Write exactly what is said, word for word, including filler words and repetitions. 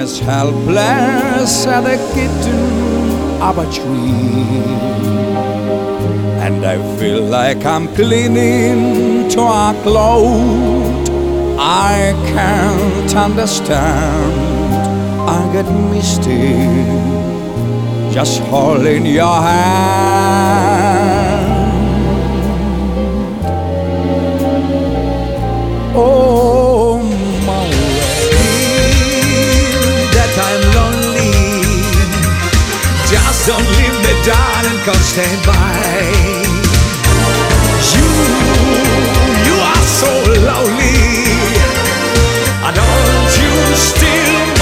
as helpless as a kitten of a tree. And I feel like I'm clinging to a cloud I can't understand. I get misty just holding your hand. Oh, my way that I'm lonely. Just don't leave me, darling, come stand by. You, you are so lonely. Don't you still